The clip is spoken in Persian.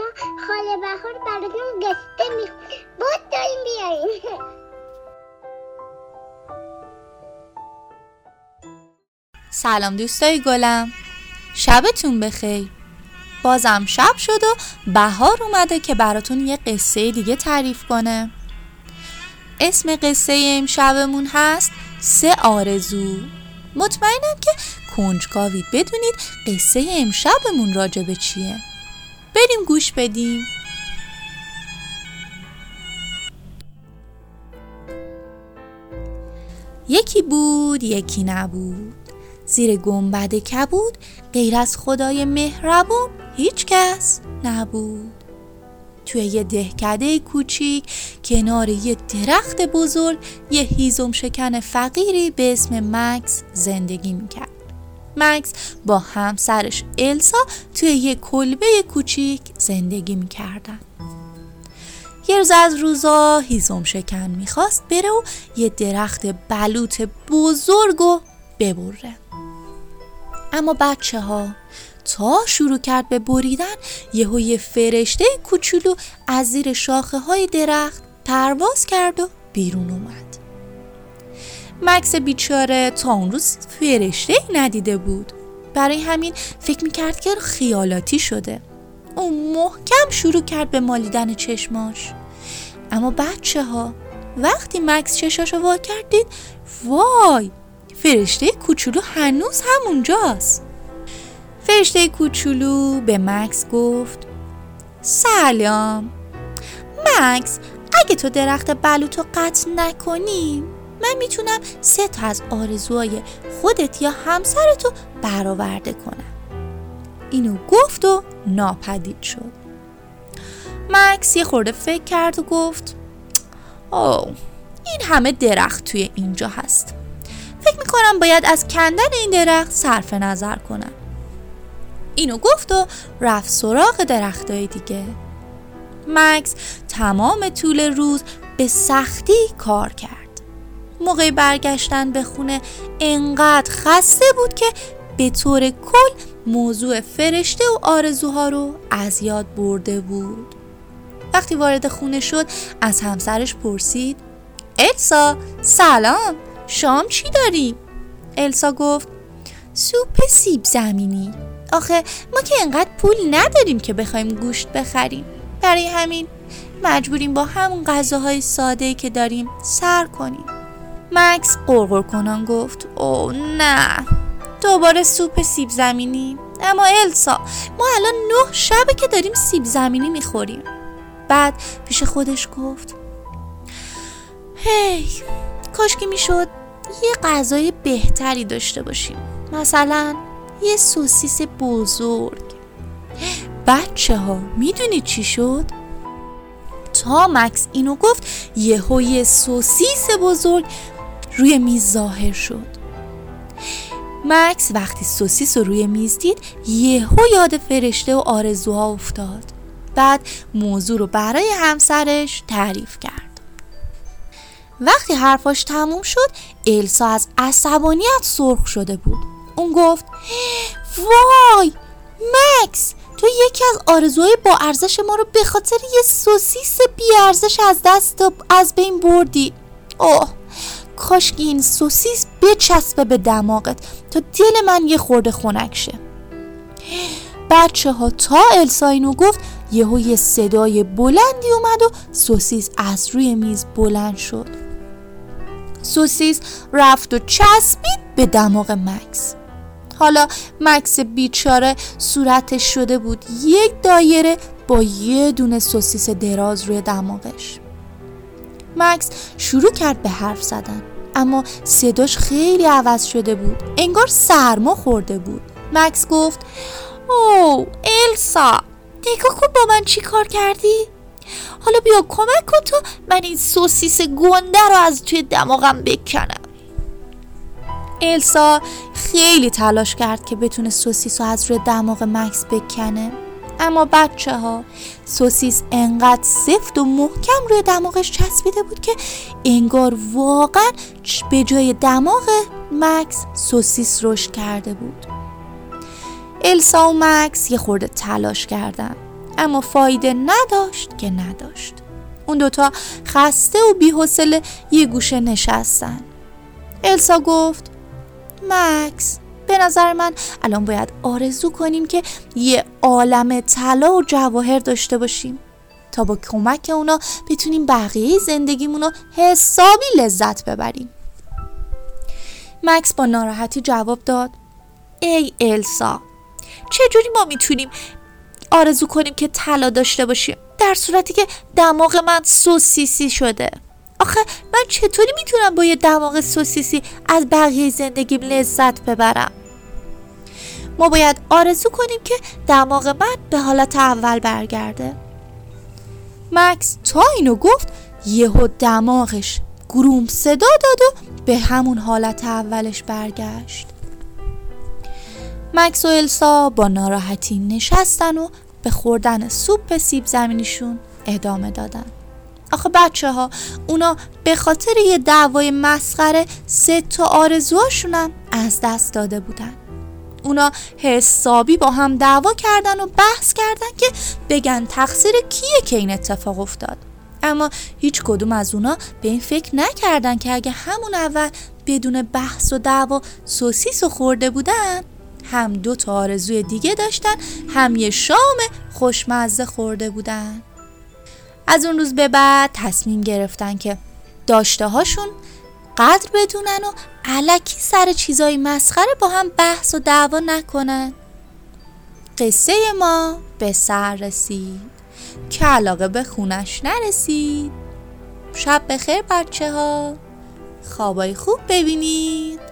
خاله بهار براتون قصه میخونه. بود داریم بیاریم. سلام دوستای گلم، شبتون بخیر. بازم شب شد و بهار اومده که براتون یه قصه دیگه تعریف کنه. اسم قصه امشبمون هست 3 آرزو. مطمئنم که کنجکاوید بدونید قصه امشبمون راجب چیه. بریم گوش بدیم. یکی بود یکی نبود، زیر گنبد کبود غیر از خدای مهربون هیچ کس نبود. توی یه دهکده کوچیک کنار یه درخت بزرگ یه هیزم شکن فقیری به اسم مکس زندگی میکرد. مکس با همسرش السا توی یه کلبه کوچیک زندگی میکردن. یه روز از روزا هیزم شکن میخواست بره و یه درخت بلوط بزرگو ببره. اما بچه ها تا شروع کرد به بریدن یه فرشته کوچولو از زیر شاخه های درخت پرواز کرد و بیرون اومد. مکس بیچاره تا اون روز فرشته ندیده بود، برای همین فکر میکرد که خیالاتی شده. اون محکم شروع کرد به مالیدن چشماش. اما بچه ها وقتی مکس چشاشو وا کرد دید وای، فرشته کوچولو هنوز همونجاست. فرشته کوچولو به مکس گفت سلام مکس، اگه تو درخت بلوطو قطع نکنی من میتونم 3 تا از آرزوهای خودت یا همسرتو برآورده کنم. اینو گفت و ناپدید شد. مکس یه خورده فکر کرد و گفت این همه درخت توی اینجا هست، فکر میکنم باید از کندن این درخت صرف نظر کنم. اینو گفت و رفت سراغ درختای دیگه. مکس تمام طول روز به سختی کار کرد. موقع برگشتن به خونه انقدر خسته بود که به طور کل موضوع فرشته و آرزوها رو از یاد برده بود. وقتی وارد خونه شد از همسرش پرسید السا سلام، شام چی داریم؟ السا گفت سوپ سیب زمینی. آخه ما که انقدر پول نداریم که بخوایم گوشت بخریم، برای همین مجبوریم با همون غذاهای ساده‌ای که داریم سر کنیم. مکس قرقر کنان گفت نه، دوباره سوپ سیب زمینی؟ اما السا ما الان 9 شبه که داریم سیب زمینی میخوریم. بعد پیش خودش گفت هی، کاش که میشد یه غذای بهتری داشته باشیم، مثلا یه سوسیس بزرگ. بچه ها میدونی چی شد؟ تا مکس اینو گفت یه سوسیس بزرگ روی میز ظاهر شد. مکس وقتی سوسیس رو روی میز دید یهو یاد فرشته و آرزوها افتاد. بعد موضوع رو برای همسرش تعریف کرد. وقتی حرفاش تموم شد السا از عصبانیت سرخ شده بود. اون گفت وای مکس، تو یکی از آرزوهای با ارزش ما رو به خاطر یه سوسیس بی ارزش از بین بردی. کاش که این سوسیس بچسبه به دماغت تا دل من یه خورده خنک شه. بچه ها تا السا اینو گفت یه صدای بلندی اومد و سوسیس از روی میز بلند شد. سوسیس رفت و چسبید به دماغ مکس. حالا مکس بیچاره صورتش شده بود یک دایره با یه دونه سوسیس دراز روی دماغش. مکس شروع کرد به حرف زدن، اما صداش خیلی عوض شده بود، انگار سرما خورده بود. مکس گفت السا، نگاه کن با من چی کار کردی؟ حالا بیا کمک کن تا من این سوسیس گنده رو از توی دماغم بکنم. السا خیلی تلاش کرد که بتونه سوسیس رو از روی دماغ مکس بکنه، اما بچه ها سوسیس انقدر سفت و محکم روی دماغش چسبیده بود که انگار واقعا به جای دماغ مکس سوسیس رشد کرده بود. السا و مکس یه خورده تلاش کردن، اما فایده نداشت که نداشت. اون دوتا خسته و بی‌حوصله یه گوشه نشستن. السا گفت مکس، به نظر من الان باید آرزو کنیم که یه عالم طلا و جواهر داشته باشیم تا با کمک اونا بتونیم بقیه زندگیمونو حسابی لذت ببریم. مکس با ناراحتی جواب داد ای السا، چجوری ما میتونیم آرزو کنیم که طلا داشته باشیم در صورتی که دماغ من سوسیسی شده؟ آخه من چطوری میتونم با یه دماغ سوسیسی از بقیه زندگیم لذت ببرم؟ ما باید آرزو کنیم که دماغ من به حالت اول برگرده. مکس تا اینو گفت یهو دماغش گروم صدا داد و به همون حالت اولش برگشت. مکس و السا با ناراحتی نشستن و به خوردن سوپ سیب زمینیشون ادامه دادن. آخه بچه ها اونا به خاطر یه دعوای مسخره 3 آرزوهاشونم از دست داده بودن. اونا حسابی با هم دعوا کردن و بحث کردن که بگن تقصیر کیه که این اتفاق افتاد. اما هیچ کدوم از اونا به این فکر نکردن که اگه همون اول بدون بحث و دعوا سوسیس رو خورده بودن، هم 2 آرزوی دیگه داشتن، هم یه شام خوشمزه خورده بودن. از اون روز به بعد تصمیم گرفتن که داشته هاشون قدر بدونن و الکی سر چیزای مسخره با هم بحث و دعوا نکنن. قصه ما به سر رسید که علاقه به خونش نرسید. شب بخیر بچه ها، خوابای خوب ببینید.